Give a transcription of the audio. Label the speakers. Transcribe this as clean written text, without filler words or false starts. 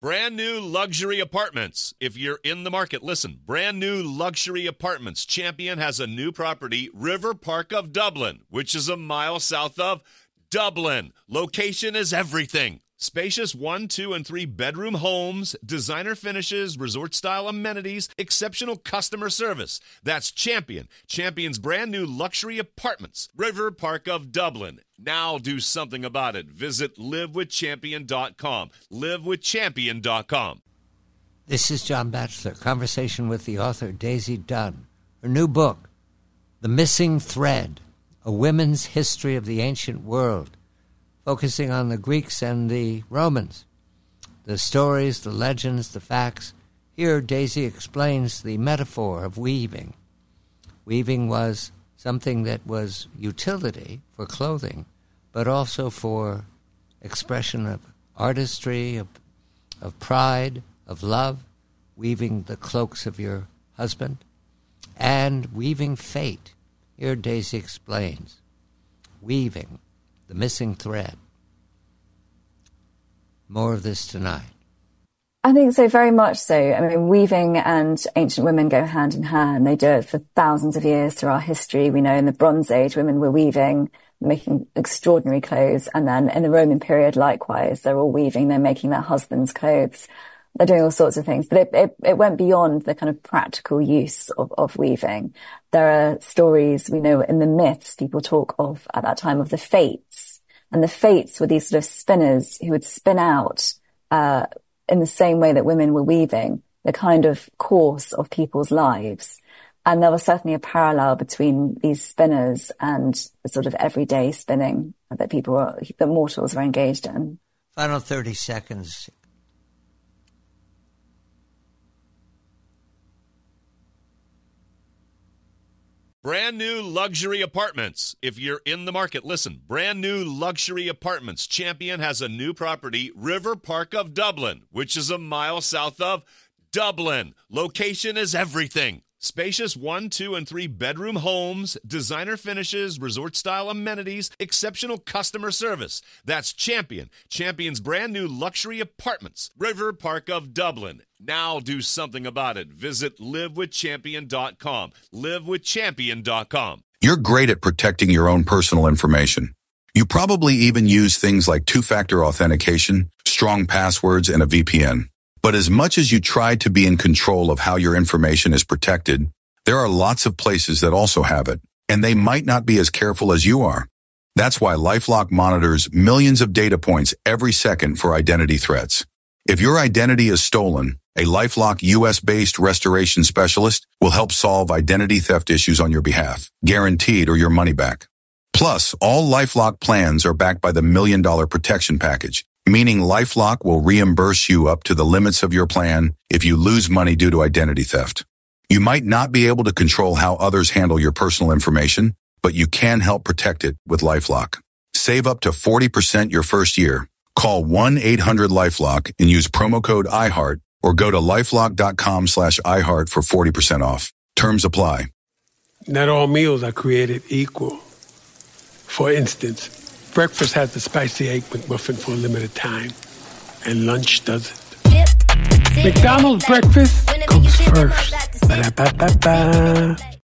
Speaker 1: Brand new luxury apartments. If you're in the market, listen. Brand new luxury apartments. Champion has a new property, River Park of Dublin, which is a mile south of Dublin. Location is everything. Spacious 1, 2, and 3 bedroom homes, designer finishes, resort-style amenities, exceptional customer service. That's Champion. Champion's brand new luxury apartments, River Park of Dublin. Now do something about it. Visit livewithchampion.com. Livewithchampion.com.
Speaker 2: This is John Batchelor, conversation with the author Daisy Dunn. Her new book, The Missing Thread, A Women's History of the Ancient World, focusing on the Greeks and the Romans, the stories, the legends, the facts. Here, Daisy explains the metaphor of weaving. Weaving was something that was utility for clothing, but also for expression of artistry, of pride, of love, weaving the cloaks of your husband, and weaving fate. Here, Daisy explains. Weaving. The missing thread. More of this tonight.
Speaker 3: I think so, very much so. I mean, weaving and ancient women go hand in hand. They do it for thousands of years through our history. We know in the Bronze Age, women were weaving, making extraordinary clothes. And then in the Roman period, likewise, they're all weaving. They're making their husbands' clothes. They're doing all sorts of things. But it went beyond the kind of practical use of weaving. There are stories, we know in the myths, people talk of at that time of the Fates. And the Fates were these sort of spinners who would spin out, in the same way that women were weaving, the kind of course of people's lives. And there was certainly a parallel between these spinners and the sort of everyday spinning that mortals were engaged in.
Speaker 2: Final 30 seconds.
Speaker 1: Brand new luxury apartments. If you're in the market, listen. Brand new luxury apartments. Champion has a new property, River Park of Dublin, which is a mile south of Dublin. Location is everything. Spacious 1, 2, and 3 bedroom homes, designer finishes, resort-style amenities, exceptional customer service. That's Champion. Champion's brand new luxury apartments, River Park of Dublin. Now do something about it. Visit livewithchampion.com. Livewithchampion.com.
Speaker 4: You're great at protecting your own personal information. You probably even use things like two-factor authentication, strong passwords, and a VPN. But as much as you try to be in control of how your information is protected, there are lots of places that also have it, and they might not be as careful as you are. That's why LifeLock monitors millions of data points every second for identity threats. If your identity is stolen, a LifeLock US-based restoration specialist will help solve identity theft issues on your behalf, guaranteed or your money back. Plus, all LifeLock plans are backed by the $1 Million Protection Package, meaning LifeLock will reimburse you up to the limits of your plan if you lose money due to identity theft. You might not be able to control how others handle your personal information, but you can help protect it with LifeLock. Save up to 40% your first year. Call 1-800-LifeLock and use promo code IHEART or go to lifelock.com/iHeart for 40% off. Terms apply.
Speaker 5: Not all meals are created equal. For instance, breakfast has the spicy egg McMuffin for a limited time, and lunch doesn't. McDonald's breakfast comes first. Ba-da-ba-ba-ba.